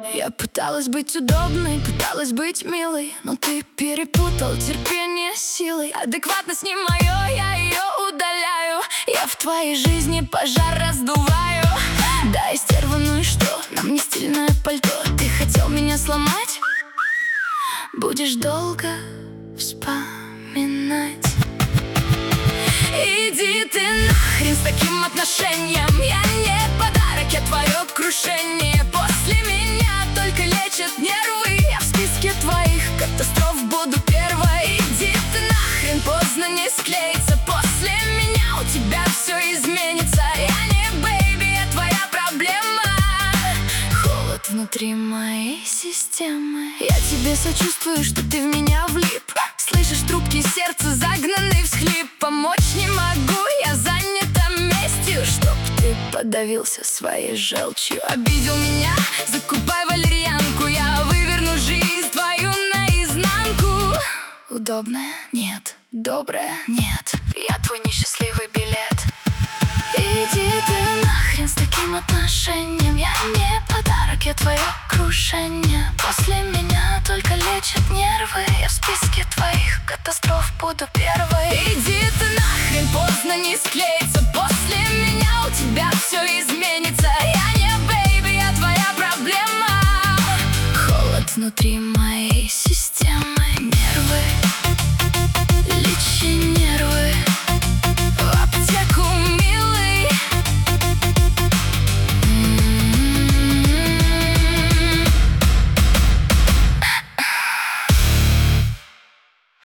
Я пыталась быть удобной, пыталась быть милой, но ты перепутал терпение с силой. Адекватность не мое, я ее удаляю. Я в твоей жизни пожар раздуваю. Да, и стерва, ну и что? Нам не стильное пальто. Ты хотел меня сломать? Будешь долго вспоминать. Иди ты нахрен с таким отношением. Я не подарок, я твое крушение. После меня только лечат нервы. Я в списке твоих катастроф буду первой. Иди ты нахрен, поздно не склеится. После меня у тебя все изменится. Я не бэйби, я твоя проблема. Холод внутри моей системы. Я тебе сочувствую, что ты в меня влип. Слышишь трубки сердца, загнанный всхлип. Помочь не могу, я занята местью. Чтоб ты подавился своей желчью. Обидел меня, закупай валерьянку. Я выверну жизнь твою наизнанку. Удобная? Нет. Добрая? Нет. Я твой несчастливый билет. Иди ты нахрен с таким отношением. Я не подарок, я твое крушение. После меня только лечат нервы. Я в списке твоих катастроф буду первой. Иди ты нахрен, поздно не склеится. После меня у тебя все изменится. Я не бэйби, я твоя проблема. Холод внутри моей